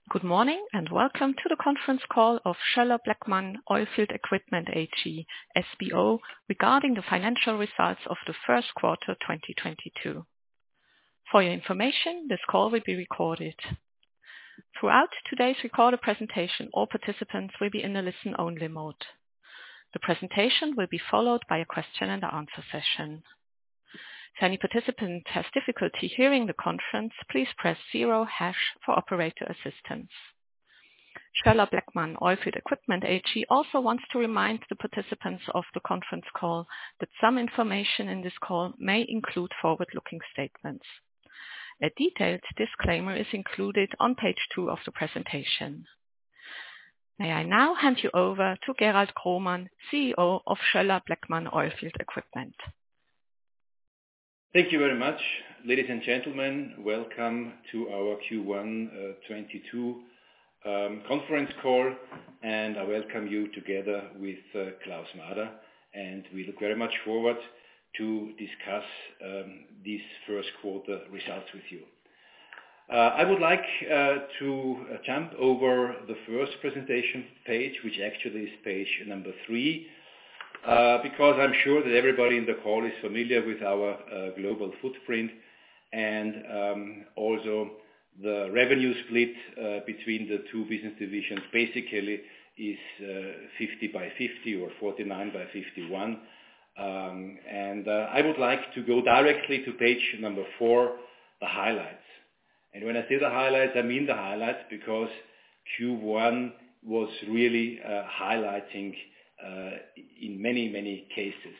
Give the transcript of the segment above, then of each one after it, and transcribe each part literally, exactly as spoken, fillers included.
Good morning, and welcome to the conference call of Schoeller-Bleckmann Oilfield Equipment A G, S B O, regarding the financial results of the first quarter twenty twenty-two. For your information, this call will be recorded. Throughout today's recorded presentation, all participants will be in a listen-only mode. The presentation will be followed by a question and answer session. If any participant has difficulty hearing the conference, please press zero hash for operator assistance. Schoeller-Bleckmann Oilfield Equipment A G also wants to remind the participants of the conference call that some information in this call may include forward-looking statements. A detailed disclaimer is included on page two of the presentation. May I now hand you over to Gerald Grohmann, C E O of Schoeller-Bleckmann Oilfield Equipment. Thank you very much, ladies and gentlemen. Welcome to our Q one uh, twenty-two um, conference call, and I welcome you together with uh, Klaus Mader, and we look very much forward to discuss um, these first quarter results with you. Uh, I would like uh, to uh, jump over the first presentation page, which actually is page number three. Uh, because I'm sure that everybody in the call is familiar with our uh, global footprint and um, also the revenue split uh, between the two business divisions basically is uh, fifty by fifty or forty-nine by fifty-one. Um, and uh, I would like to go directly to page number four, the highlights. And when I say the highlights, I mean the highlights because Q one was really uh, highlighting Uh, in many, many cases.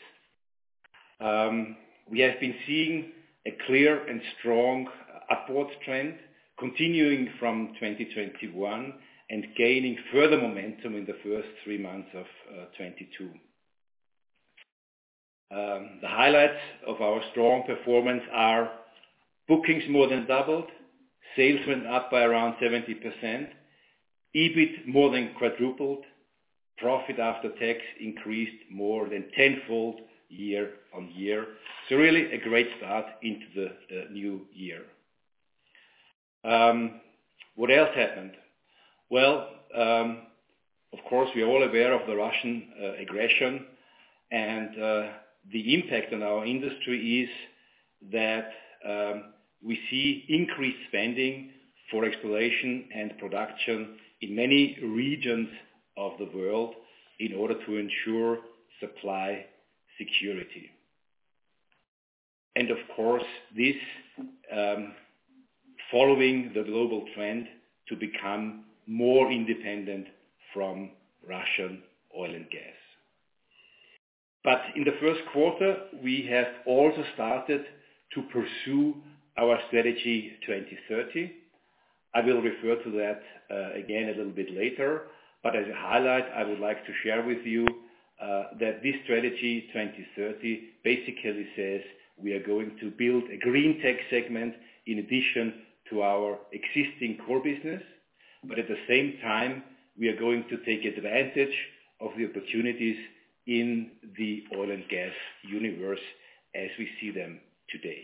Um, we have been seeing a clear and strong upward trend continuing from twenty twenty-one and gaining further momentum in the first three months of uh, twenty-two. Um, the highlights of our strong performance are bookings more than doubled, sales went up by around seventy percent, EBIT more than quadrupled, profit after tax increased more than tenfold year on year. So really a great start into the, the new year. Um, what else happened? Well, um, of course, we are all aware of the Russian uh, aggression, and uh, the impact on our industry is that um, we see increased spending for exploration and production in many regions of the world in order to ensure supply security. And of course, this um, following the global trend to become more independent from Russian oil and gas. But in the first quarter, we have also started to pursue our strategy twenty thirty. I will refer to that uh, again a little bit later. But as a highlight, I would like to share with you uh, that this strategy twenty thirty basically says we are going to build a green tech segment in addition to our existing core business. But at the same time, we are going to take advantage of the opportunities in the oil and gas universe as we see them today.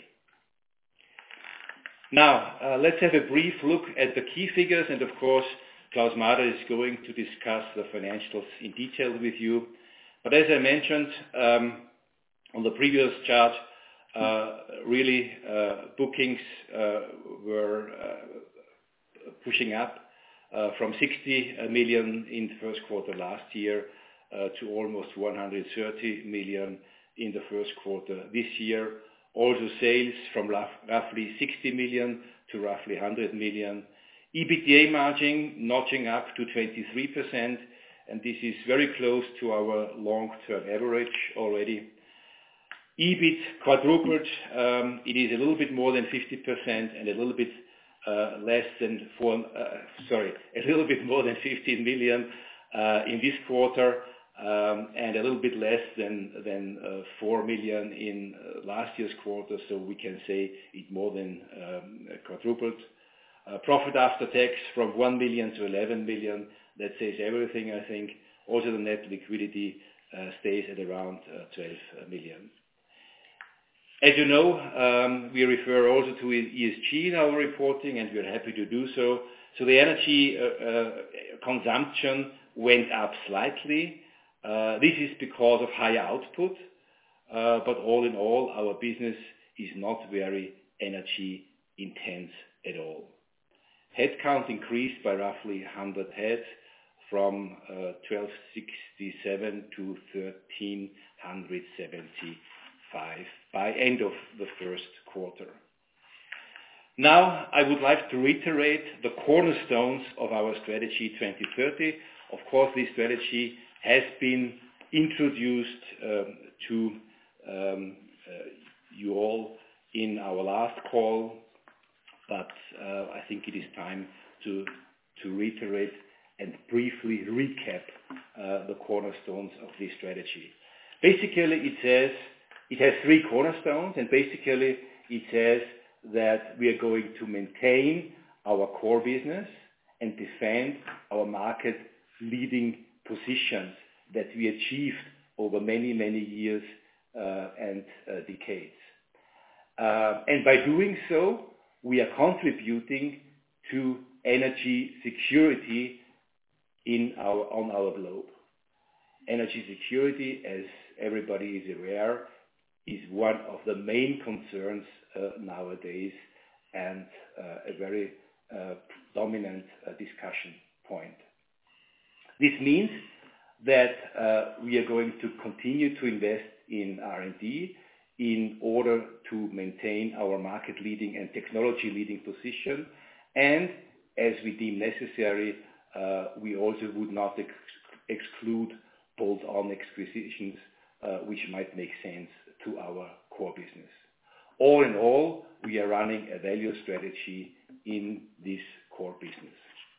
Now, uh, let's have a brief look at the key figures, and of course, Klaus Mader is going to discuss the financials in detail with you. But as I mentioned um, on the previous chart, uh, really uh, bookings uh, were uh, pushing up uh, from sixty million in the first quarter last year uh, to almost one hundred thirty million in the first quarter this year. Also sales from roughly sixty million to roughly one hundred million. EBITDA margin notching up to twenty-three percent, and this is very close to our long-term average already. EBIT quadrupled. Um, it is a little bit more than fifty percent and a little bit uh, less than four, uh, sorry, a little bit more than fifteen million uh, in this quarter, um, and a little bit less than than uh, four million in uh, last year's quarter. So we can say it more than um, quadrupled. Uh, profit after tax from one million to eleven million. That says everything, I think. Also the net liquidity uh, stays at around uh, twelve million. As you know, um, we refer also to E S G in our reporting, and we are happy to do so. So the energy uh, uh, consumption went up slightly. Uh, this is because of higher output, uh, but all in all, our business is not very energy intense at all. Headcount increased by roughly one hundred heads from uh, twelve sixty-seven to thirteen seventy-five by end of the first quarter. Now, I would like to reiterate the cornerstones of our strategy twenty thirty. Of course, this strategy has been introduced um, to um, uh, you all in our last call, but uh, I think it is time to, to reiterate and briefly recap uh, the cornerstones of this strategy. Basically, it says, it has three cornerstones, and basically it says that we are going to maintain our core business and defend our market leading positions that we achieved over many, many years uh, and uh, decades. Uh, and by doing so, we are contributing to energy security in our, on our globe. Energy security, as everybody is aware, is one of the main concerns uh, nowadays, and uh, a very uh, dominant uh, discussion point. This means that uh, we are going to continue to invest in R and D in order to maintain our market leading and technology leading position, and as we deem necessary, uh, we also would not ex- exclude bolt-on acquisitions uh, which might make sense to our core business. All in all, we are running a value strategy in this core business.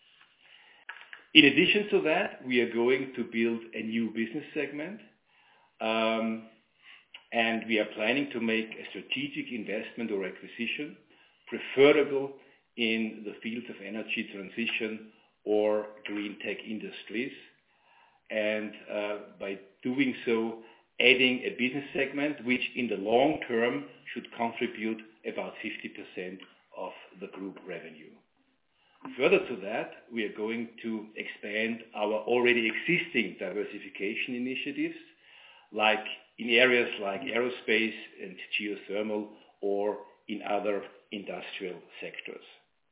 In addition to that, we are going to build a new business segment, um, and we are planning to make a strategic investment or acquisition, preferable in the fields of energy transition or green tech industries, and uh, by doing so, adding a business segment which in the long term should contribute about fifty percent of the group revenue. Further to that, we are going to expand our already existing diversification initiatives, like in areas like aerospace and geothermal, or in other industrial sectors.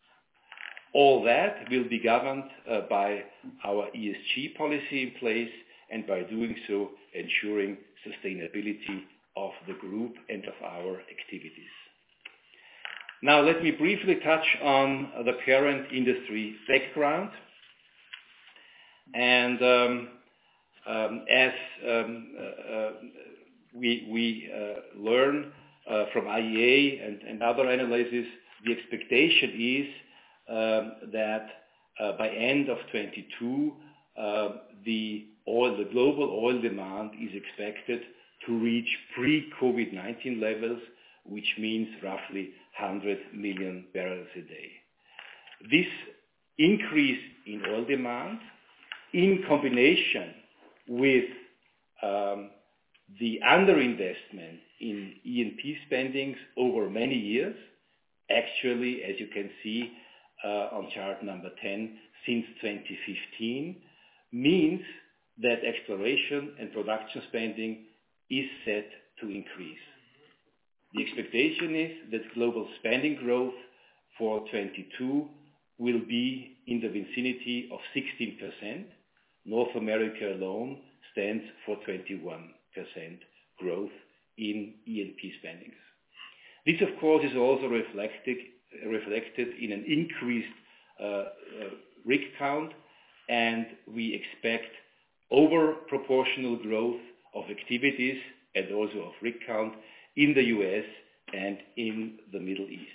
All that will be governed uh, by our E S G policy in place, and by doing so, ensuring sustainability of the group and of our activities. Now, let me briefly touch on the current industry background. And um, um, as um, uh, uh, we, we uh, learn uh, from I E A and, and other analyses, the expectation is um, that uh, by end of twenty-two, uh, the oil, the global oil demand is expected to reach pre-COVID nineteen levels, which means roughly one hundred million barrels a day. This increase in oil demand, in combination with um, the underinvestment in E and P spendings over many years, actually, as you can see uh, on chart number ten, since twenty fifteen, means that exploration and production spending is set to increase. The expectation is that global spending growth for twenty-two will be in the vicinity of sixteen percent. North America alone stands for twenty-one percent growth in E and P spendings. This, of course, is also reflected, reflected in an increased uh, uh, rig count, and we expect over proportional growth of activities and also of rig count in the U S and in the Middle East.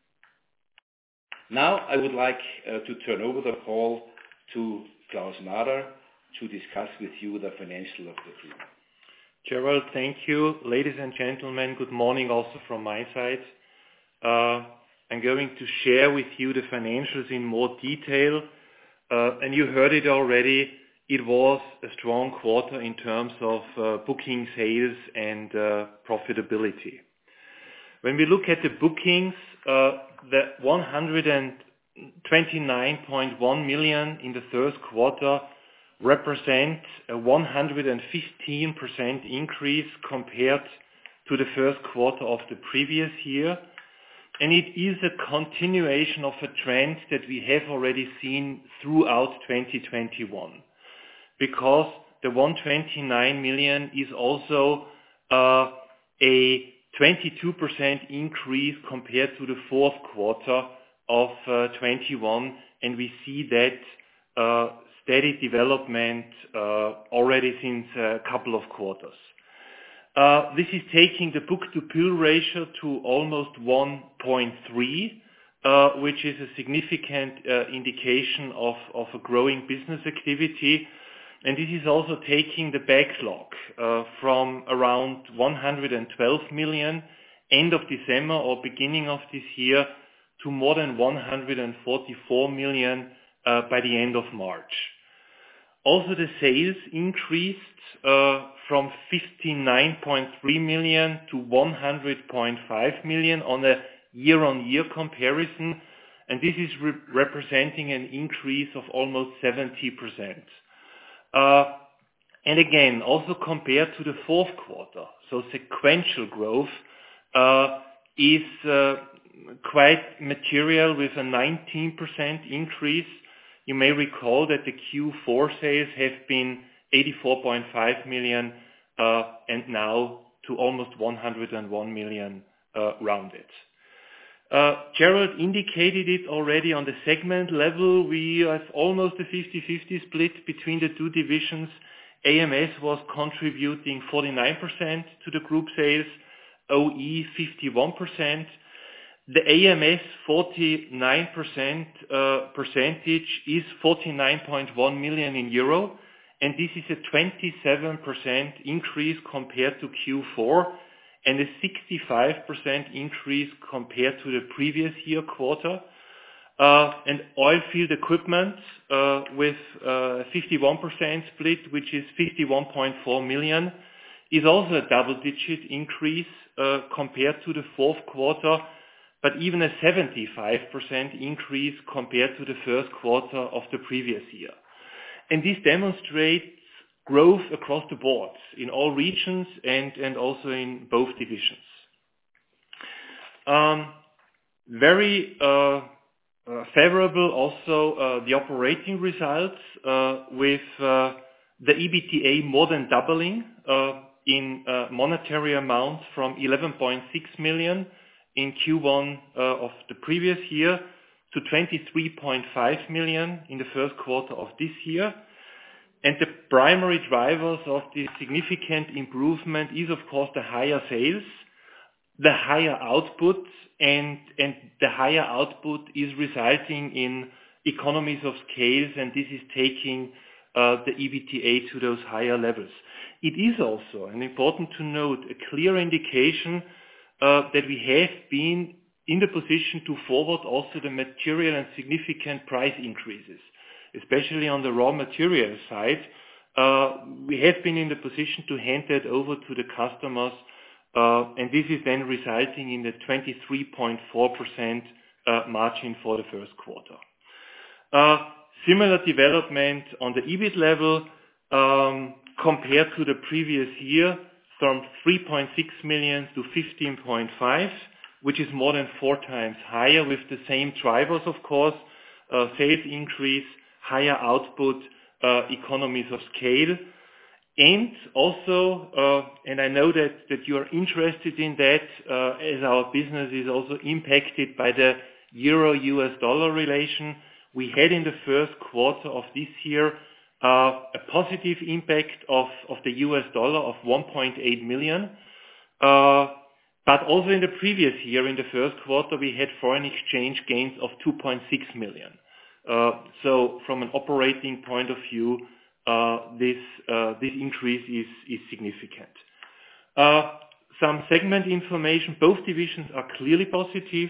Now I would like uh, to turn over the call to Klaus Mader to discuss with you the financial of the group. Gerald, thank you. Ladies and gentlemen, good morning also from my side. Uh, I'm going to share with you the financials in more detail, uh, and you heard it already. It was a strong quarter in terms of uh, booking sales and uh, profitability. When we look at the bookings, uh, the one hundred twenty-nine point one million in the first quarter represent a one hundred fifteen percent increase compared to the first quarter of the previous year. And it is a continuation of a trend that we have already seen throughout twenty twenty-one, because the one hundred twenty-nine million is also uh, a twenty-two percent increase compared to the fourth quarter of uh, twenty-one, and we see that uh, steady development uh, already since a couple of quarters. Uh, this is taking the book-to-bill ratio to almost one point three, uh, which is a significant uh, indication of, of a growing business activity. And this is also taking the backlog uh, from around one hundred twelve million end of December or beginning of this year to more than one hundred forty-four million uh, by the end of March. Also, the sales increased uh, from fifty-nine point three million to one hundred point five million on a year-on-year comparison, and this is re- representing an increase of almost seventy percent. Uh, and again, also compared to the fourth quarter, so sequential growth uh, is uh, quite material with a nineteen percent increase. You may recall that the Q four sales have been eighty-four point five million uh, and now to almost one hundred one million uh, rounded. Uh, Gerald indicated it already on the segment level. We have almost a fifty-fifty split between the two divisions. A M S was contributing forty-nine percent to the group sales, O E fifty-one percent. The A M S forty-nine percent uh, percentage is forty-nine point one million in euro, and this is a twenty-seven percent increase compared to Q four and a sixty-five percent increase compared to the previous year quarter. Uh, and oil field equipment uh, with uh, fifty-one percent split, which is fifty-one point four million, is also a double-digit increase uh, compared to the fourth quarter, but even a seventy-five percent increase compared to the first quarter of the previous year. And this demonstrates growth across the board in all regions and, and also in both divisions. Um, very uh, uh, favorable also uh, the operating results uh, with uh, the E B T A more than doubling uh, in uh, monetary amount from eleven point six million in Q one uh, of the previous year to twenty-three point five million in the first quarter of this year. And the primary drivers of this significant improvement is, of course, the higher sales, the higher output, and, and the higher output is resulting in economies of scale, and this is taking uh, the E B T A to those higher levels. It is also, and important to note, a clear indication uh, that we have been in the position to forward also the material and significant price increases. Especially on the raw material side, uh, we have been in the position to hand that over to the customers, uh, and this is then resulting in the twenty-three point four percent uh, margin for the first quarter. Uh, similar development on the E B I T level um, compared to the previous year, from three point six million to fifteen point five, which is more than four times higher with the same drivers, of course, uh, sales increase, higher output, uh, economies of scale. And also, uh, and I know that, that you are interested in that, uh, as our business is also impacted by the euro-U S dollar relation. We had in the first quarter of this year uh, a positive impact of, of the U S dollar of one point eight million. Uh, but also in the previous year, in the first quarter, we had foreign exchange gains of two point six million. Uh, so from an operating point of view, uh, this uh, this increase is is significant. Uh, some segment information: both divisions are clearly positive.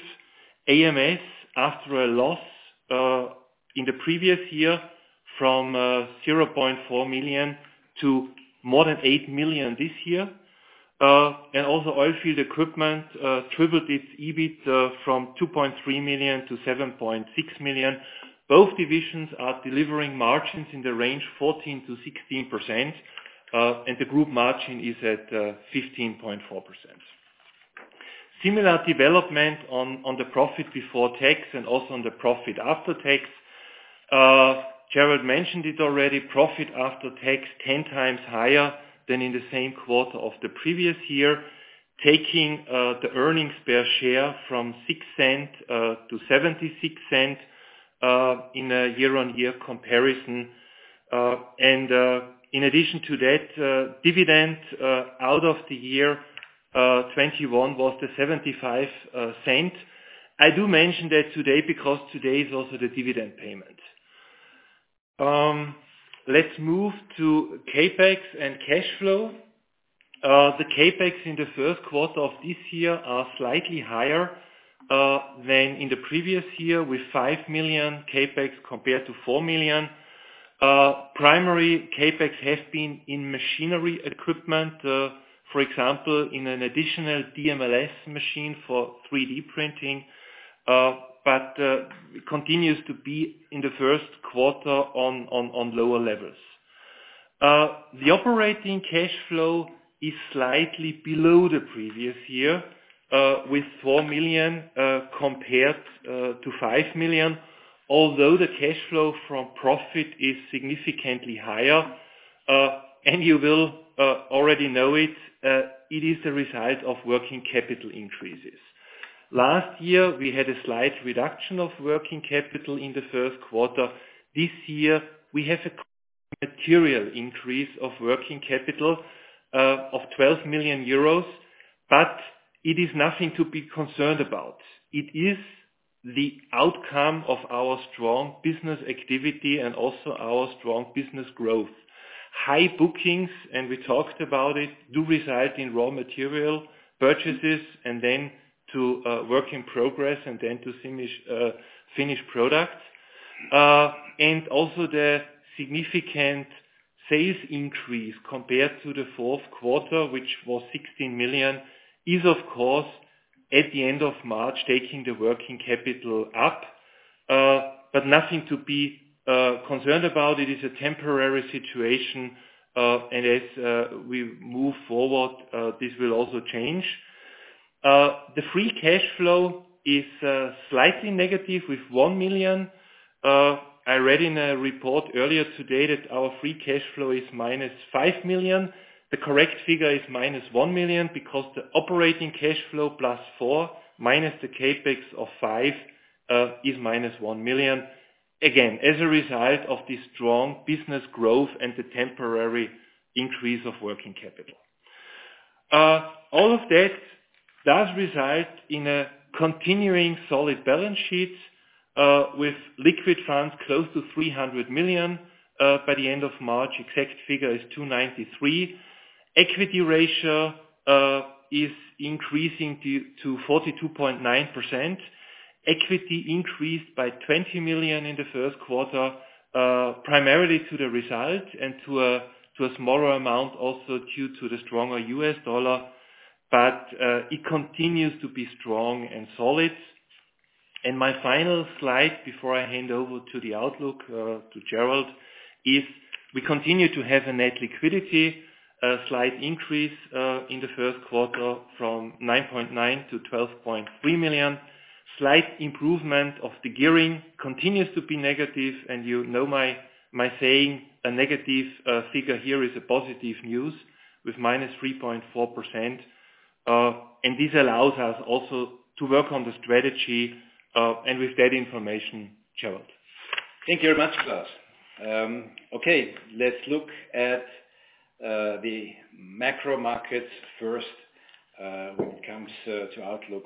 A M S, after a loss uh, in the previous year from uh, zero point four million to more than eight million this year. Uh, and also Oilfield Equipment uh, tripled its E B I T uh, from two point three million to seven point six million. Both divisions are delivering margins in the range fourteen to sixteen percent, uh, and the group margin is at uh, fifteen point four percent. Similar development on, on the profit before tax and also on the profit after tax. Uh, Gerald mentioned it already, profit after tax ten times higher than in the same quarter of the previous year, taking uh, the earnings per share from six cents uh, to seventy-six cents uh, in a year-on-year comparison. Uh, and uh, in addition to that, uh, dividend uh, out of the year uh, twenty-one was the seventy-five cents. I do mention that today because today is also the dividend payment. Um, let's move to CapEx and cash flow. Uh, the CapEx in the first quarter of this year are slightly higher uh, than in the previous year, with five million CapEx compared to four million. Uh, primary CapEx have been in machinery equipment, uh, for example, in an additional D M L S machine for three D printing, uh, but uh, it continues to be in the first quarter on, on, on lower levels. Uh, the operating cash flow is slightly below the previous year, uh, with four million uh, compared uh, to five million. Although the cash flow from profit is significantly higher, uh, and you will uh, already know it, uh, it is a result of working capital increases. Last year, we had a slight reduction of working capital in the first quarter. This year, we have a material increase of working capital uh, of twelve million euros, but it is nothing to be concerned about. It is the outcome of our strong business activity and also our strong business growth. High bookings, and we talked about it, do result in raw material purchases and then to uh, work in progress and then to finish, uh, finished products. Uh, and also the significant sales increase compared to the fourth quarter, which was sixteen million, is of course at the end of March, taking the working capital up, uh, but nothing to be uh, concerned about. It is a temporary situation, uh, and as uh, we move forward, uh, this will also change. Uh, the free cash flow is uh, slightly negative with one million. Uh, I read in a report earlier today that our free cash flow is minus five million. The correct figure is minus one million because the operating cash flow plus four minus the capex of five uh, is minus one million. Again, as a result of this strong business growth and the temporary increase of working capital. Uh, all of that does result in a continuing solid balance sheet uh, with liquid funds close to three hundred million uh, by the end of March. Exact figure is two ninety-three. Equity ratio uh, is increasing to, to forty-two point nine percent. Equity increased by twenty million in the first quarter, uh, primarily to the result and to a, to a smaller amount also due to the stronger U S dollar, but uh, it continues to be strong and solid. And my final slide before I hand over to the outlook uh, to Gerald is we continue to have a net liquidity. A slight increase uh, in the first quarter from nine point nine to twelve point three million. Slight improvement of the gearing continues to be negative, and you know my my saying, a negative uh, figure here is a positive news with minus three point four percent. Uh, and this allows us also to work on the strategy, uh, and with that information, Gerald. Thank you very much, Klaus. Um, okay, let's look at Uh, the macro markets first uh, when it comes uh, to outlook.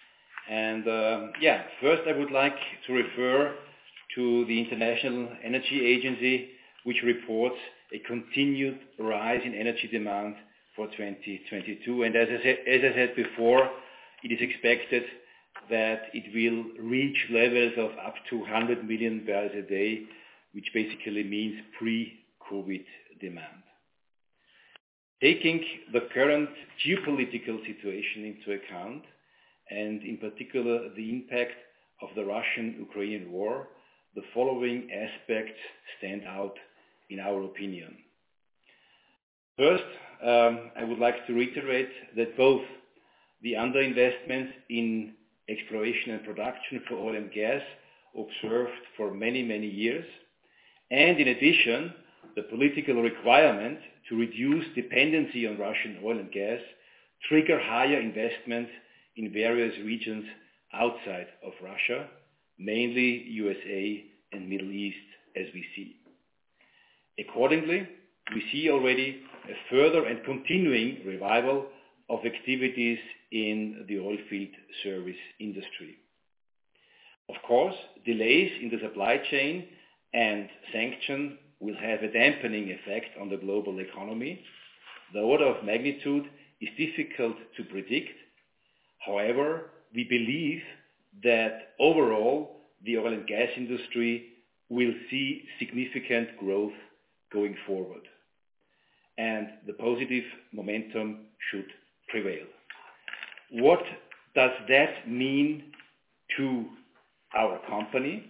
And um, yeah, first I would like to refer to the International Energy Agency, which reports a continued rise in energy demand for twenty twenty-two. And as I said, as I said before, it is expected that it will reach levels of up to one hundred million barrels a day, which basically means pre-COVID demand. Taking the current geopolitical situation into account, and in particular the impact of the Russian-Ukrainian war, the following aspects stand out in our opinion. First, um, I would like to reiterate that both the underinvestment in exploration and production for oil and gas observed for many, many years, and in addition, the political requirement to reduce dependency on Russian oil and gas trigger higher investment in various regions outside of Russia, mainly U S A and Middle East, as we see. Accordingly, we see already a further and continuing revival of activities in the oilfield service industry. Of course, delays in the supply chain and sanction will have a dampening effect on the global economy. The order of magnitude is difficult to predict. However, we believe that overall the oil and gas industry will see significant growth going forward, and the positive momentum should prevail. What does that mean to our company?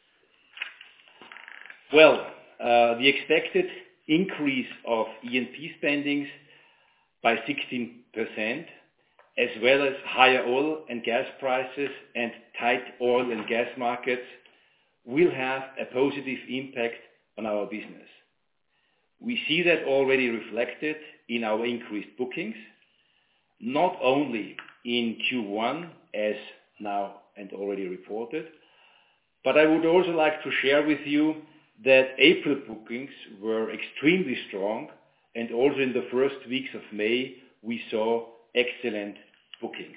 Well, uh, the expected increase of E and P spendings by sixteen percent, as well as higher oil and gas prices and tight oil and gas markets, will have a positive impact on our business. We see that already reflected in our increased bookings, not only in Q one, as now and already reported, but I would also like to share with you that April bookings were extremely strong, and also in the first weeks of May, we saw excellent bookings.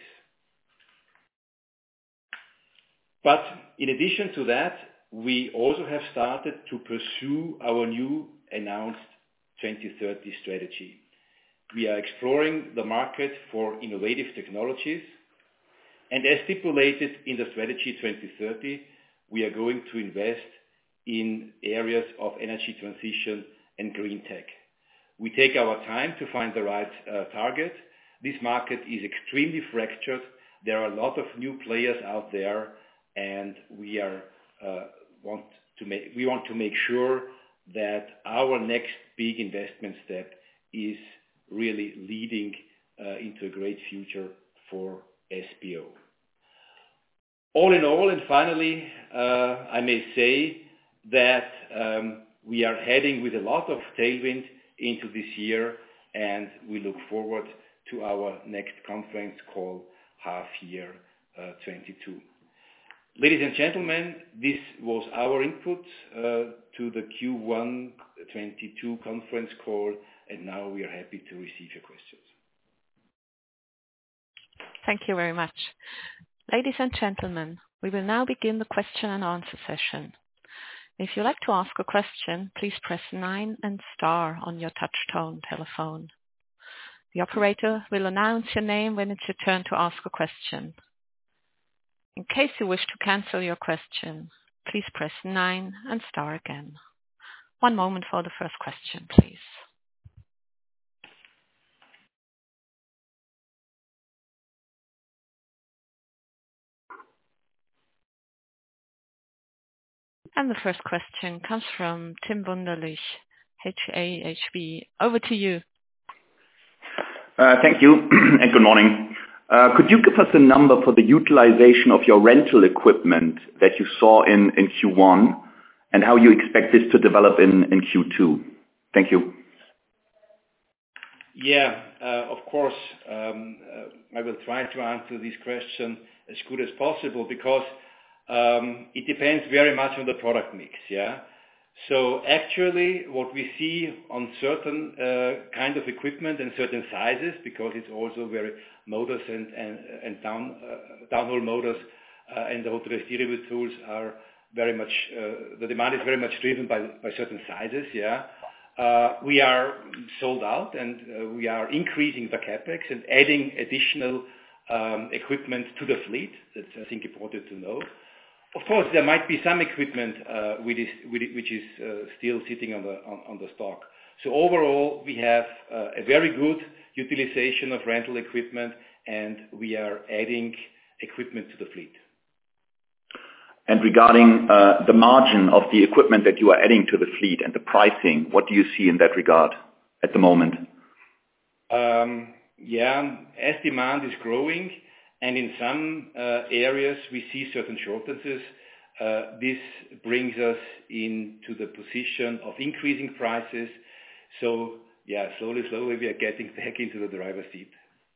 But in addition to that, we also have started to pursue our new announced twenty thirty strategy. We are exploring the market for innovative technologies, and as stipulated in the strategy twenty thirty, we are going to invest in areas of energy transition and green tech. We take our time to find the right uh, target. This market is extremely fractured. There are a lot of new players out there, and we are uh, want to make we want to make sure that our next big investment step is really leading uh, into a great future for S B O. All in all, and finally, uh, I may say that um, we are heading with a lot of tailwind into this year, and we look forward to our next conference call, half year uh, twenty-two. Ladies and gentlemen, this was our input uh, to the Q one twenty-two conference call, and now we are happy to receive your questions. Thank you very much. Ladies and gentlemen, we will now begin the question and answer session. If you'd like to ask a question, please press nine and star on your touch-tone telephone. The operator will announce your name when it's your turn to ask a question. In case you wish to cancel your question, please press nine and star again. One moment for the first question, please. And the first question comes from Tim Wunderlich, H A H B. Over to you. Uh, thank you, and good morning. Uh, could you give us a number for the utilization of your rental equipment that you saw in, in Q one, and how you expect this to develop in, in Q two? Thank you. Yeah, uh, of course, um, uh, I will try to answer this question as good as possible, because um, it depends very much on the product mix, yeah? So actually what we see on certain uh, kind of equipment and certain sizes, because it's also very motors and, and, and down, uh, downhole motors uh, and the rotary steerable tools are very much, uh, the demand is very much driven by, by certain sizes, yeah? Uh, we are sold out, and uh, we are increasing the capex and adding additional um, equipment to the fleet. That's, I think, important to know. Of course, there might be some equipment uh, which is, which is uh, still sitting on the on, on the stock. So overall, we have uh, a very good utilization of rental equipment, and we are adding equipment to the fleet. And regarding uh, the margin of the equipment that you are adding to the fleet and the pricing, what do you see in that regard at the moment? Um, yeah, as demand is growing, and in some uh, areas we see certain shortages, uh, this brings us into the position of increasing prices. So yeah, slowly, slowly we are getting back into the driver's seat.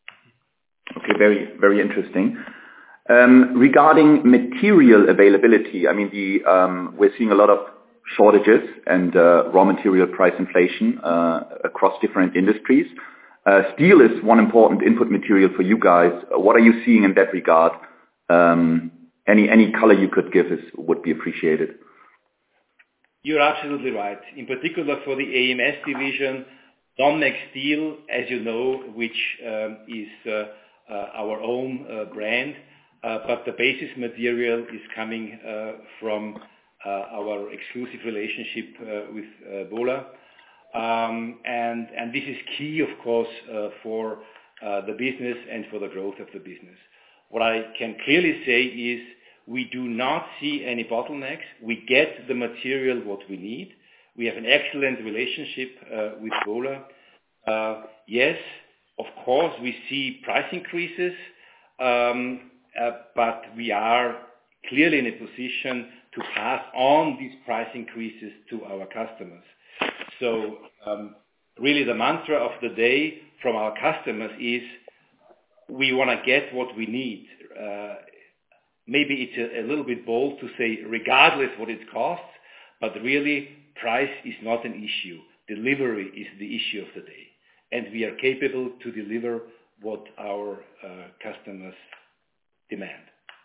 Okay, very, very interesting. Um, regarding material availability, I mean, the um, we're seeing a lot of shortages and uh, raw material price inflation uh, across different industries. Uh, steel is one important input material for you guys. What are you seeing in that regard? Um, any any color you could give is would be appreciated. You're absolutely right. In particular for the A M S division, Donmex Steel, as you know, which um, is uh, uh, our own uh, brand, uh, but the basis material is coming uh, from uh, our exclusive relationship uh, with uh, Bola. Um, and, and this is key, of course, uh, for uh, the business and for the growth of the business. What I can clearly say is we do not see any bottlenecks. We get the material what we need. We have an excellent relationship uh, with Bola. Uh, yes, of course, we see price increases, um, uh, but we are clearly in a position to pass on these price increases to our customers. So um, really the mantra of the day from our customers is we want to get what we need. Uh, maybe it's a, a little bit bold to say regardless what it costs, but really price is not an issue. Delivery is the issue of the day. And we are capable to deliver what our uh, customers demand.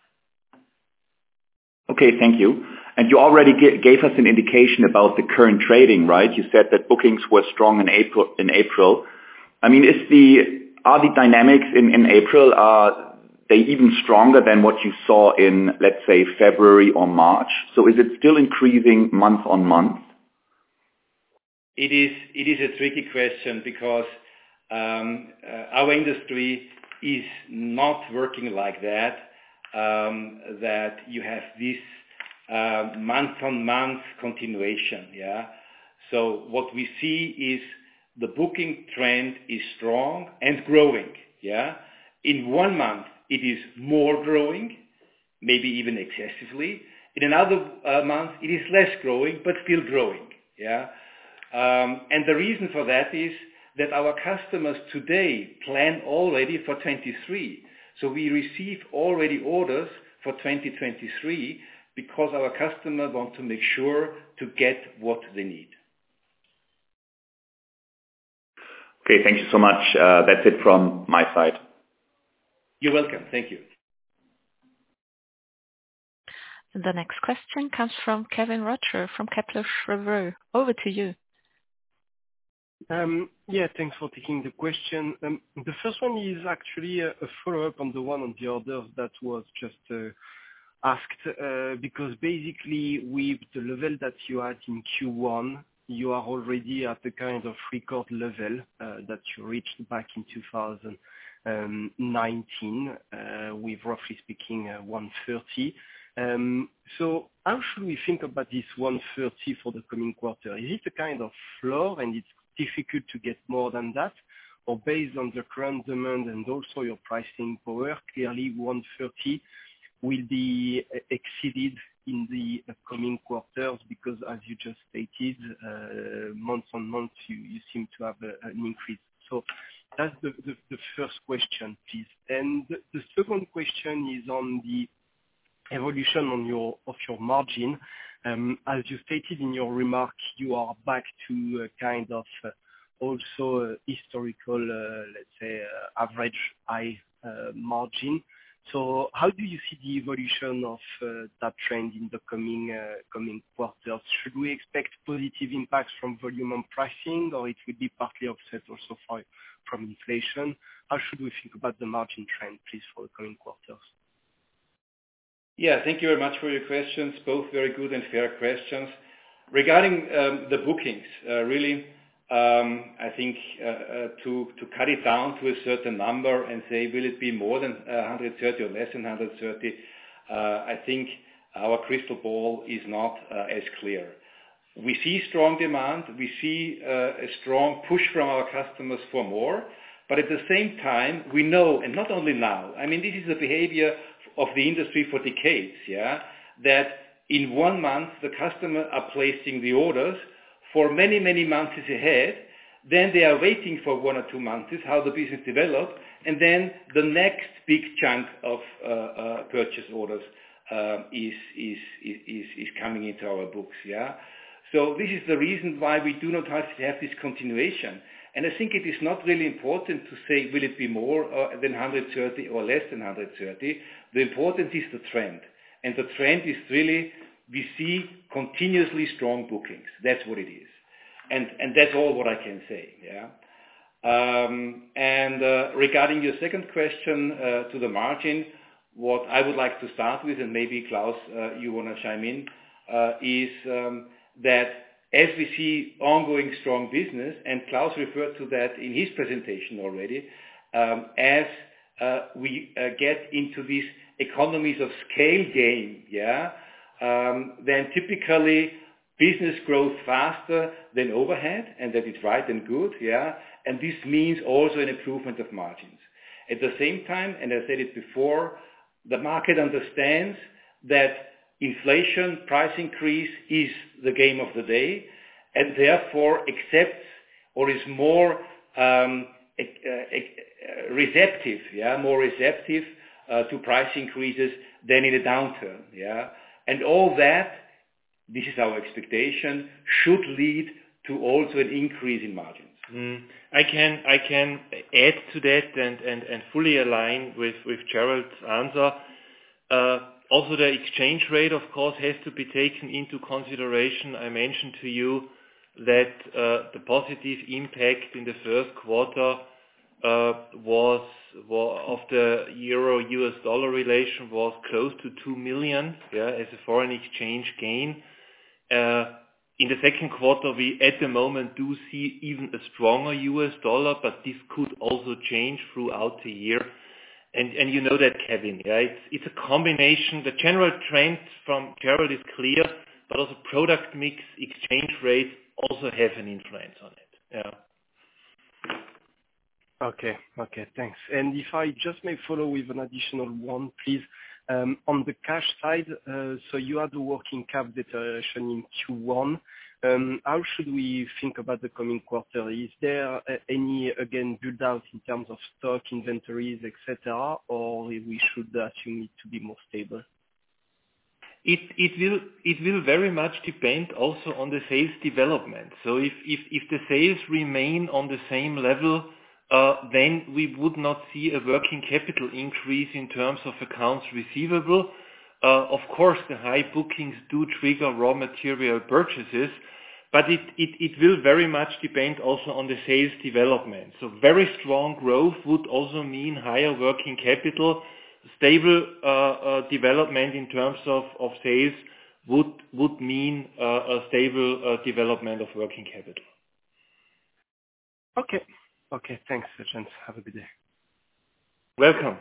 Okay, thank you. And you already g- gave us an indication about the current trading, right? You said that bookings were strong in April. In April, I mean, is the are the dynamics in, in April are they even stronger than what you saw in, let's say, February or March? So is it still increasing month on month? It is. It is a tricky question because um, uh, our industry is not working like that. Um, that you have this uh, month-on-month continuation, yeah. So what we see is the booking trend is strong and growing, yeah. In one month, it is more growing, maybe even excessively. In another uh, month, it is less growing, but still growing, yeah. Um, and the reason for that is that our customers today plan already for twenty-three. So we receive already orders for twenty twenty-three because our customers want to make sure to get what they need. Okay, thank you so much. Uh, that's it from my side. You're welcome. Thank you. The next question comes from Kevin Roger from Kepler Cheuvreux. Over to you. Um, yeah, thanks for taking the question. Um, the first one is actually a, a follow-up on the one on the orders that was just uh, asked, uh, because basically with the level that you had in Q one, you are already at the kind of record level uh, that you reached back in two thousand nineteen, uh, with roughly speaking uh, one thirty. Um, so how should we think about this one thirty for the coming quarter? Is it a kind of floor and it's difficult to get more than that, or based on the current demand and also your pricing power, clearly one thirty will be exceeded in the coming quarters because, as you just stated, uh, month on month you, you seem to have a, an increase. So that's the, the, the first question, please. And the, the second question is on the evolution on your of your margin. Um, as you stated in your remark, you are back to a kind of uh, also uh, historical, uh, let's say, uh, average high uh, margin. So how do you see the evolution of uh, that trend in the coming uh, coming quarters? Should we expect positive impacts from volume and pricing, or it will be partly offset also for, from inflation? How should we think about the margin trend, please, for the coming quarters? Yeah, thank you very much for your questions, both very good and fair questions. Regarding um, the bookings, uh, really, um, I think uh, uh, to to cut it down to a certain number and say, will it be more than uh, one hundred thirty or less than one hundred thirty? Uh, I think our crystal ball is not uh, as clear. We see strong demand. We see uh, a strong push from our customers for more. But at the same time, we know, and not only now, I mean, this is the behavior of the industry for decades, yeah, that in one month the customer are placing the orders for many, many months ahead. Then they are waiting for one or two months how the business develops, and then the next big chunk of uh, uh, purchase orders uh, is, is, is, is coming into our books, yeah. So this is the reason why we do not have to have this continuation. And I think it is not really important to say, will it be more uh, than one hundred thirty or less than one hundred thirty? The important is the trend. And the trend is really, we see continuously strong bookings. That's what it is. And, and that's all what I can say, yeah. Um, and uh, regarding your second question uh, to the margin, what I would like to start with, and maybe Klaus, uh, you want to chime in, uh, is um, that as we see ongoing strong business, and Klaus referred to that in his presentation already, um, as uh, we uh, get into these economies of scale game, yeah, um, then typically business grows faster than overhead, and that is right and good, yeah, and this means also an improvement of margins. At the same time, and I said it before, the market understands that inflation, price increase is the game of the day, and therefore accepts or is more um, uh, uh, receptive, yeah, more receptive uh, to price increases than in a downturn, yeah. And all that, this is our expectation, should lead to also an increase in margins. Mm. I can I can add to that and, and, and fully align with, with Gerald's answer. Uh, Also, the exchange rate, of course, has to be taken into consideration. I mentioned to you that uh, the positive impact in the first quarter uh, was, was of the euro-U S dollar relation was close to two million, yeah, as a foreign exchange gain. Uh, in the second quarter, we at the moment do see even a stronger U S dollar, but this could also change throughout the year. And, and you know that, Kevin, yeah, it's, it's a combination. The general trend from Gerald is clear, but also product mix, exchange rates also have an influence on it. Yeah. Okay, okay, thanks. And if I just may follow with an additional one, please. Um, on the cash side, uh, so you had the working cap deterioration in Q one. Um, how should we think about the coming quarter? Is there uh, any, again, build-out in terms of stock, inventories, et cetera, or we should assume it to be more stable? It it will it will very much depend also on the sales development. So if if if the sales remain on the same level, uh, then we would not see a working capital increase in terms of accounts receivable. Uh, of course, the high bookings do trigger raw material purchases, but it, it, it will very much depend also on the sales development. So very strong growth would also mean higher working capital. Stable uh, uh, development in terms of, of sales would would mean uh, a stable uh, development of working capital. Okay. Okay, thanks, gents. Have a good day. Welcome.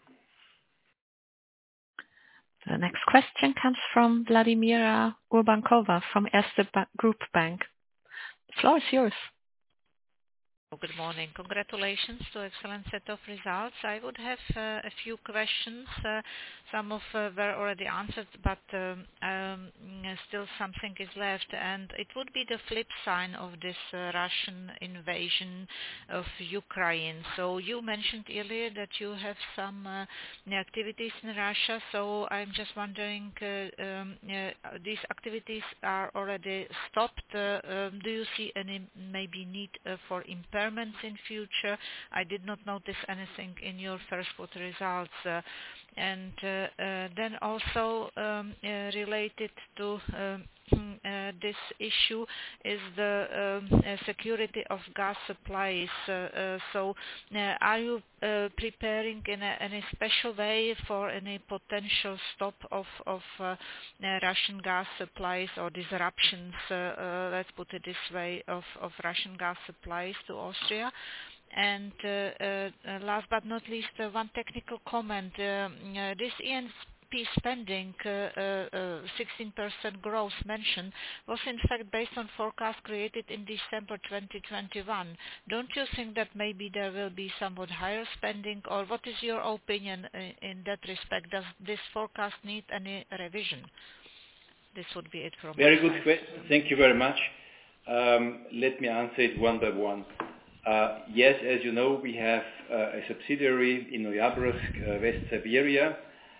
The next question comes from Vladimira Urbankova from Erste Group Bank. The floor is yours. Good morning. Congratulations to excellent set of results. I would have uh, a few questions. Uh, some of uh, were already answered, but um, um, still something is left, and it would be the flip side of this uh, Russian invasion of Ukraine. So you mentioned earlier that you have some uh, activities in Russia, so I'm just wondering, uh, um, uh, these activities are already stopped. Uh, um, do you see any maybe need uh, for impairment in future? I did not notice anything in your first quarter results. Uh, and uh, uh, then also um, uh, related to um, uh, uh, this issue is the um, uh, security of gas supplies. Uh, uh, so uh, are you uh, preparing in a, in a special way for any potential stop of, of uh, uh, Russian gas supplies or disruptions, uh, uh, let's put it this way, of, of Russian gas supplies to Austria? And uh, uh, last but not least, uh, one technical comment. Uh, uh, this E N P spending, uh, uh, sixteen percent growth mentioned, was in fact based on forecast created in December twenty twenty-one. Don't you think that maybe there will be somewhat higher spending, or what is your opinion in, in that respect? Does this forecast need any revision? This would be it from Very my good side. question. Thank you very much. Um, let me answer it one by one. Uh, yes, as you know, we have uh, a subsidiary in Noyabrsk, uh, West Siberia.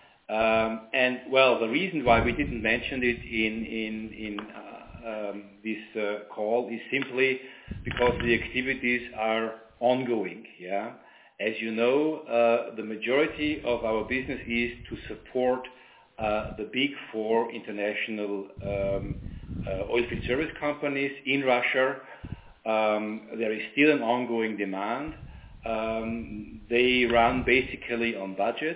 Um, and, well, the reason why we didn't mention it in, in, in uh, um, this uh, call is simply because the activities are ongoing. Yeah? As you know, uh, the majority of our business is to support uh, the big four international um, uh, oilfield service companies in Russia. Um, there is still an ongoing demand. Um, they run basically on budget,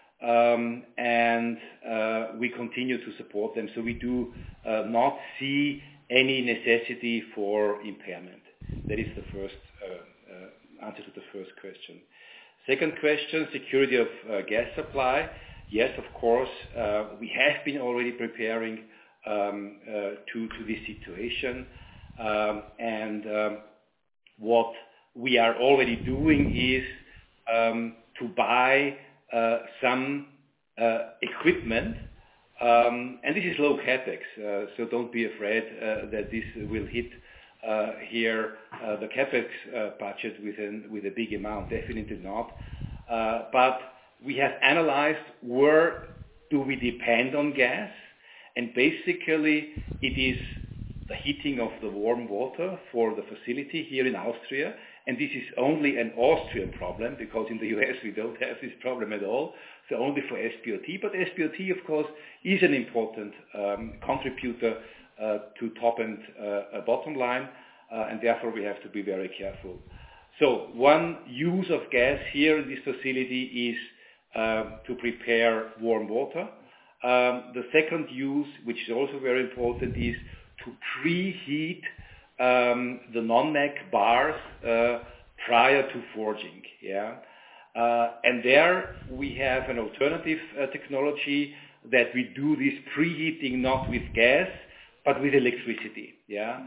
um, and uh, we continue to support them. So we do uh, not see any necessity for impairment. That is the first uh, uh, answer to the first question. Second question, security of uh, gas supply. Yes, of course, uh, we have been already preparing um, uh, to, to this situation. Um, and um, what we are already doing is um, to buy uh, some uh, equipment, um, and this is low capex, uh, so don't be afraid uh, that this will hit uh, here uh, the capex uh, budget with, an, with a big amount, definitely not. Uh, but we have analyzed where do we depend on gas, and basically it is the heating of the warm water for the facility here in Austria, and this is only an Austrian problem because in the U S we don't have this problem at all, so only for S P O T. But S P O T, of course, is an important um, contributor uh, to top and uh, bottom line, uh, and therefore we have to be very careful. So one use of gas here in this facility is uh, to prepare warm water. Um, the second use, which is also very important, is to preheat um, the non-mag bars uh, prior to forging. Yeah, uh, and there we have an alternative uh, technology that we do this preheating not with gas but with electricity. Yeah,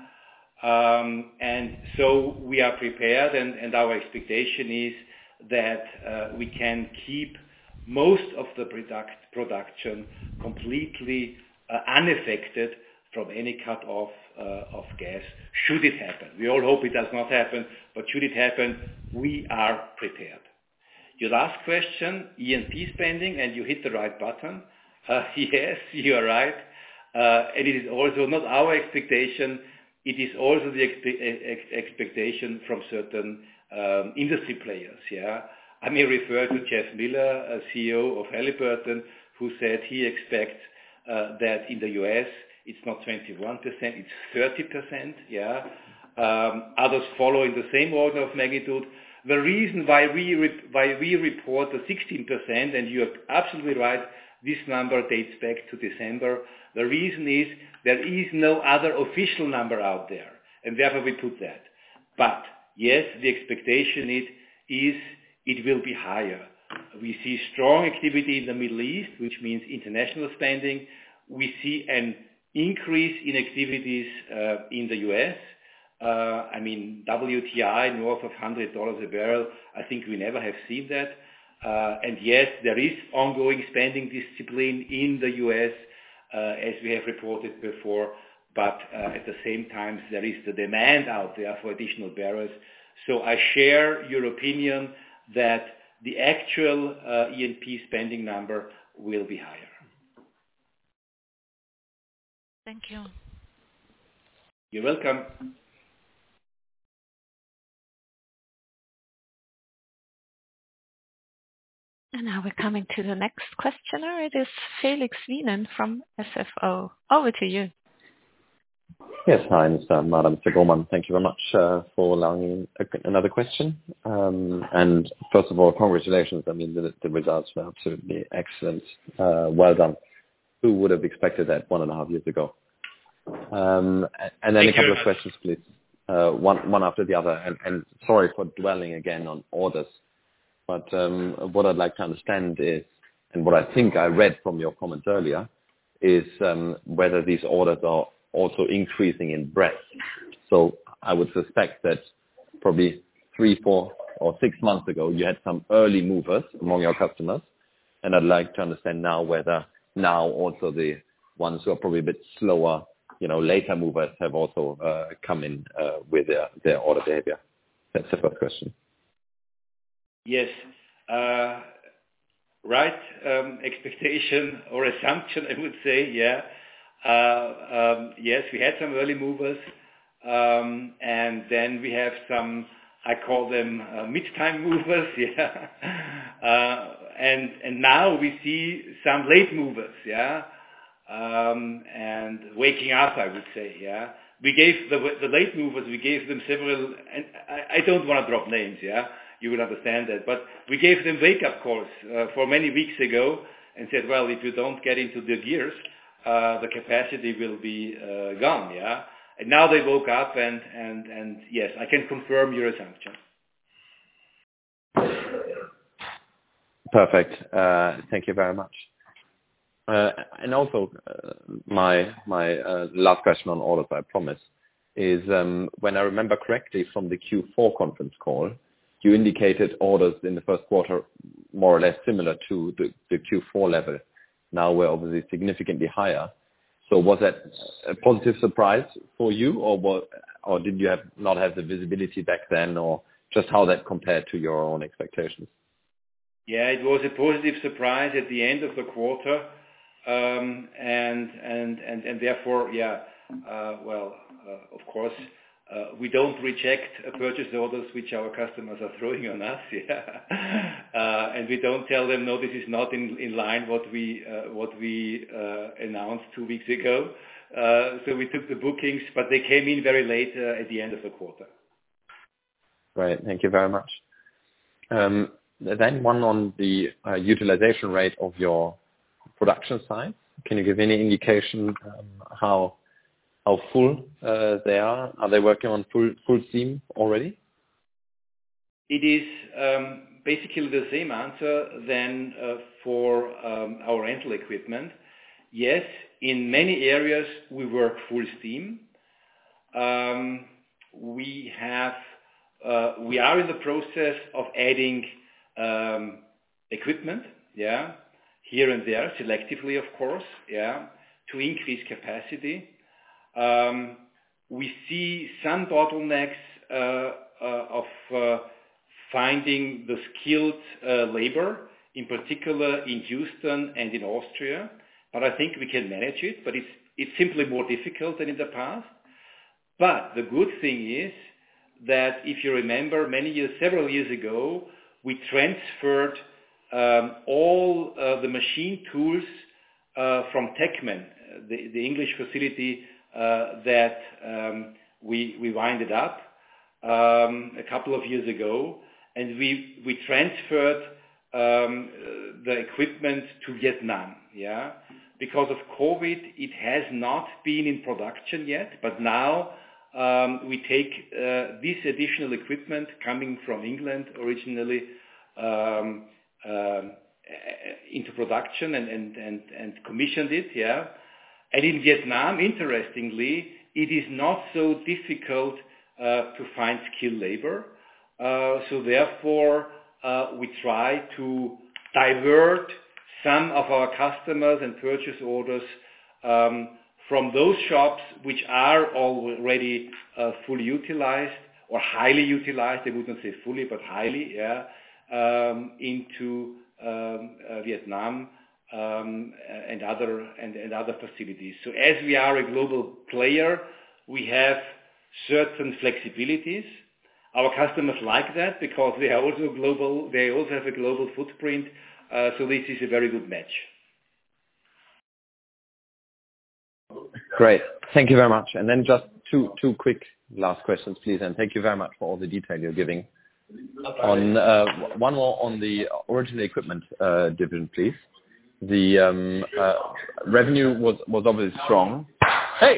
um, and so we are prepared, and, and our expectation is that uh, we can keep most of the product production completely uh, unaffected from any cut off uh, of gas, should it happen. We all hope it does not happen, but should it happen, we are prepared. Your last question, E N P spending, and you hit the right button. Uh, yes, you are right. Uh, and it is also not our expectation, it is also the expe- ex- expectation from certain um, industry players. Yeah, I may refer to Jeff Miller, a C E O of Halliburton, who said he expects uh, that in the U S it's not twenty-one percent, it's thirty percent, yeah. Um, others follow in the same order of magnitude. The reason why we, re- why we report the sixteen percent, and you're absolutely right, this number dates back to December. The reason is there is no other official number out there, and therefore we put that. But yes, the expectation is, is it will be higher. We see strong activity in the Middle East, which means international spending. We see an increase in activities uh, in the U S. Uh, I mean, W T I north of one hundred dollars a barrel. I think we never have seen that. Uh, and yes, there is ongoing spending discipline in the U S, uh, as we have reported before. But uh, at the same time, there is the demand out there for additional barrels. So I share your opinion that the actual uh, E N P spending number will be higher. Thank you. You're welcome. And now we're coming to the next questioner. It is Felix Wienen from S F O. Over to you. Yes, hi, Mister Madam, Mister Gorman. Thank you very much uh, for allowing me a, another question. Um, and first of all, congratulations. I mean, the, the results were absolutely excellent. Uh, well done. Who would have expected that one and a half years ago? Um, and then Thank a couple of you. questions, please. Uh, one, one after the other. And, and sorry for dwelling again on orders. But um, what I'd like to understand is, and what I think I read from your comments earlier, is um, whether these orders are also increasing in breadth. So I would suspect that probably three, four, or six months ago, you had some early movers among your customers, and I'd like to understand now whether now also the ones who are probably a bit slower, you know, later movers have also uh, come in uh, with their, their order behavior. That's the first question. Yes. Uh, right um, expectation or assumption, I would say, yeah. Uh, um, yes, we had some early movers, um, and then we have some, I call them uh, mid-time movers, yeah. Uh, and and now we see some late movers, yeah, um, and waking up, I would say, yeah. We gave the the late movers, we gave them several, and I, I don't want to drop names, yeah. You will understand that, but we gave them wake-up calls uh, for many weeks ago and said, well, if you don't get into the gears, Uh, the capacity will be uh, gone, yeah. And now they woke up, and, and, and yes, I can confirm your assumption. Perfect. Uh, thank you very much. Uh, and also, uh, my my uh, last question on orders, I promise, is um, when I remember correctly from the Q four conference call, you indicated orders in the first quarter more or less similar to the, the Q four level. Now we're obviously significantly higher. So was that a positive surprise for you, or what, or did you have not have the visibility back then, or just how that compared to your own expectations? Yeah, it was a positive surprise at the end of the quarter, um, and and and and therefore, yeah, uh, well, uh, of course. Uh, we don't reject uh, purchase orders which our customers are throwing on us, yeah. uh, and we don't tell them, no, this is not in, in line what we uh, what we uh, announced two weeks ago. Uh, so we took the bookings, but they came in very late uh, at the end of the quarter. Right, thank you very much. Um, then one on the uh, utilization rate of your production side. Can you give any indication um, how how full uh, they are? Are they working on full full steam already? It is um, basically the same answer than uh, for um, our rental equipment. Yes, in many areas we work full steam. Um, we have uh, we are in the process of adding um, equipment, yeah, here and there, selectively, of course, yeah, to increase capacity. Um, we see some bottlenecks uh, uh, of uh, finding the skilled uh, labor, in particular in Houston and in Austria, but I think we can manage it, but it's, it's simply more difficult than in the past. But the good thing is that if you remember many years, several years ago, we transferred um, all uh, the machine tools uh, from Techman, the, the English facility Uh, that um, we we winded up um, a couple of years ago, and we we transferred um, the equipment to Vietnam. Yeah, because of COVID, it has not been in production yet, but now um, we take uh, this additional equipment coming from England originally um, uh, into production and and and, and commissioned it. Yeah. And in Vietnam, interestingly, it is not so difficult uh, to find skilled labor. Uh, so therefore, uh, we try to divert some of our customers and purchase orders um, from those shops which are already uh, fully utilized or highly utilized, I wouldn't say fully, but highly, yeah, um, into um, uh, Vietnam. Um, and other and, and other facilities. So as we are a global player, we have certain flexibilities. Our customers like that because they are also global. They also have a global footprint. Uh, so this is a very good match. Great. Thank you very much. And then just two two quick last questions, please, and thank you very much for all the detail you're giving. On uh, one more on the original equipment uh, division, please. The um, uh, revenue was was obviously strong. Hey!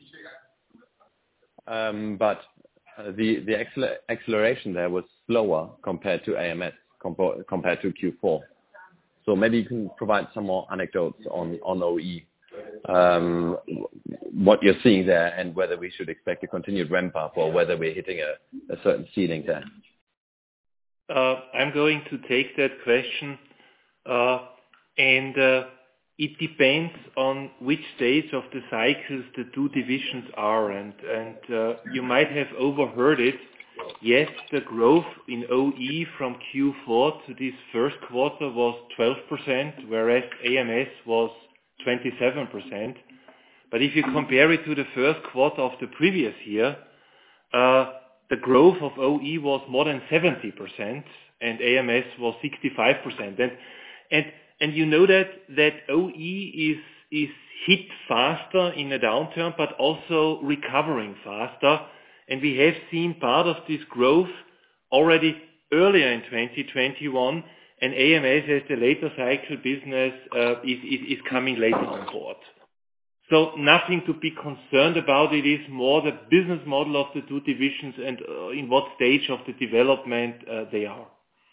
Um, But uh, the the acceler- acceleration there was slower compared to A M S, compo- compared to Q four. So maybe you can provide some more anecdotes on on O E, um, what you're seeing there, and whether we should expect a continued ramp up or whether we're hitting a a certain ceiling there. Uh, I'm going to take that question, uh, and uh, it depends on which stage of the cycles the two divisions are, and and uh, you might have overheard it. Yes, the growth in O E from Q four to this first quarter was twelve percent, whereas A M S was twenty-seven percent. But if you compare it to the first quarter of the previous year, uh, the growth of O E was more than seventy percent and A M S was sixty-five percent. And and and you know that that O E is is hit faster in a downturn, but also recovering faster. And we have seen part of this growth already earlier in twenty twenty-one, and A M S, as the later cycle business, uh, is, is, is coming later on board. So nothing to be concerned about. It is more the business model of the two divisions and uh, in what stage of the development uh, they are.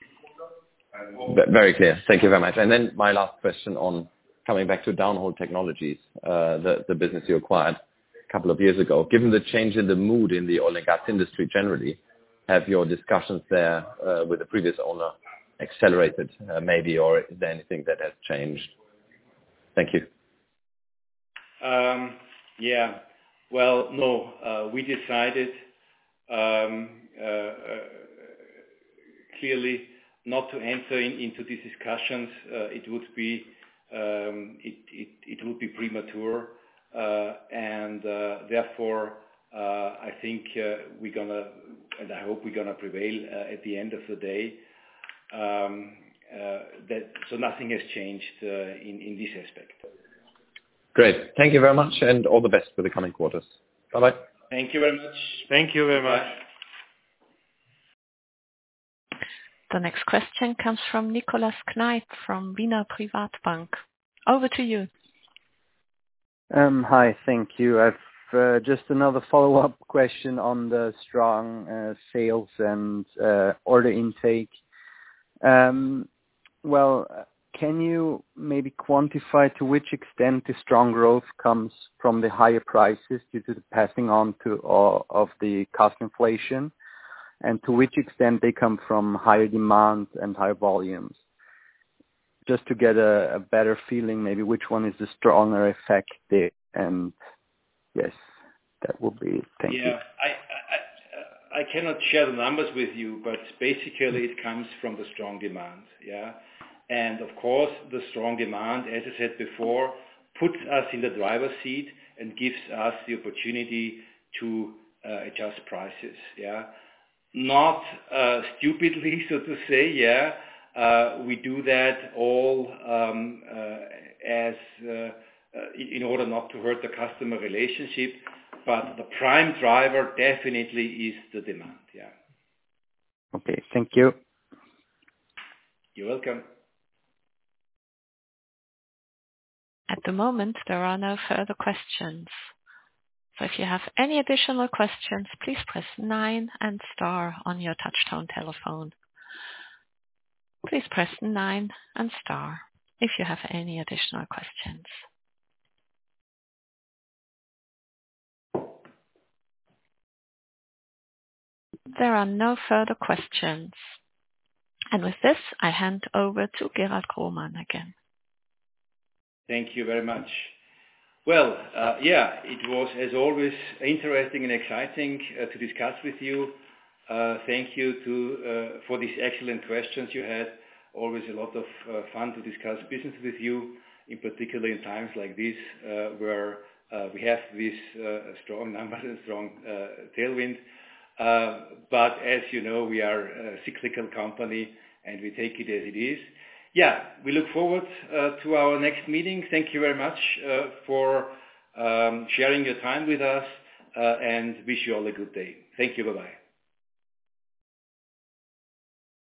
Very clear. Thank you very much. And then my last question on coming back to Downhole Technologies, uh, the, the business you acquired a couple of years ago. Given the change in the mood in the oil and gas industry generally, have your discussions there uh, with the previous owner accelerated uh, maybe, or is there anything that has changed? Thank you. Um, yeah, well, no, uh, we decided um, uh, uh, clearly not to enter in, into these discussions. Uh, it would be um, it, it, it would be premature, uh, and uh, therefore uh, I think uh, we're gonna, and I hope we're gonna prevail uh, at the end of the day. Um, uh, that so nothing has changed uh, in in this aspect. Great. Thank you very much, and all the best for the coming quarters. Bye-bye. Thank you very much. Thank you very much. The next question comes from Nicolas Kneip from Wiener Privatbank. Over to you. Um, hi, thank you. I've uh, just another follow-up question on the strong uh, sales and uh, order intake. Um, well, can you maybe quantify to which extent the strong growth comes from the higher prices due to the passing on to uh, of the cost inflation, and to which extent they come from higher demand and higher volumes? Just to get a, a better feeling, maybe which one is the stronger effect there. And yes, that would be it. Thank yeah, you. I, I, I cannot share the numbers with you, but basically it comes from the strong demand. Yeah. And of course, the strong demand, as I said before, puts us in the driver's seat and gives us the opportunity to uh, adjust prices. Yeah. Not uh, stupidly, so to say. Yeah. Uh, we do that all um, uh, as uh, uh, in order not to hurt the customer relationship, but the prime driver definitely is the demand. Yeah. Okay. Thank you. You're welcome. At the moment, there are no further questions. So if you have any additional questions, please press nine and star on your touchtone telephone. Please press nine and star if you have any additional questions. There are no further questions. And with this, I hand over to Gerald Grohmann again. Thank you very much. Well, uh, yeah, it was, as always, interesting and exciting uh, to discuss with you. Uh, thank you to, uh, for these excellent questions you had. Always a lot of uh, fun to discuss business with you, in particular in times like this, uh, where uh, we have this uh, strong numbers and strong uh, tailwind. Uh, but as you know, we are a cyclical company and we take it as it is. Yeah, we look forward uh, to our next meeting. Thank you very much uh, for um, sharing your time with us, uh, and wish you all a good day. Thank you. Bye-bye.